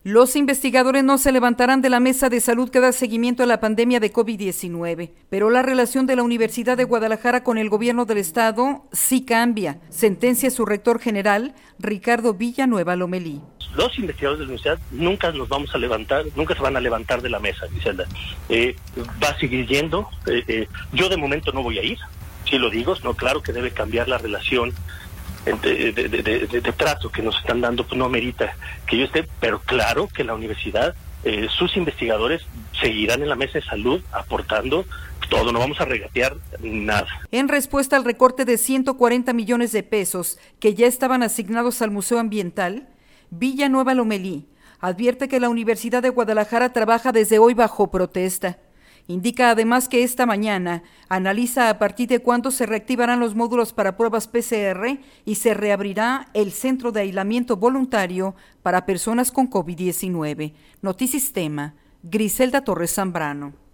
Los investigadores no se levantarán de la mesa de salud que da seguimiento a la pandemia de COVID-19, pero la relación de la Universidad de Guadalajara con el gobierno del estado sí cambia, sentencia su rector general, Ricardo Villanueva Lomelí. Los investigadores de la universidad nunca nos vamos a levantar, nunca se van a levantar de la mesa, Griselda. Va a seguir yendo, yo de momento no voy a ir, si lo digo, no, claro que debe cambiar la relación de trato que nos están dando, pues no amerita que yo esté, pero claro que la universidad, sus investigadores seguirán en la mesa de salud aportando todo, no vamos a regatear nada. En respuesta al recorte de 140 millones de pesos que ya estaban asignados al Museo Ambiental, Villanueva Lomelí advierte que la Universidad de Guadalajara trabaja desde hoy bajo protesta. Indica además que esta mañana analiza a partir de cuándo se reactivarán los módulos para pruebas PCR y se reabrirá el centro de aislamiento voluntario para personas con COVID-19. Notisistema, Griselda Torres Zambrano.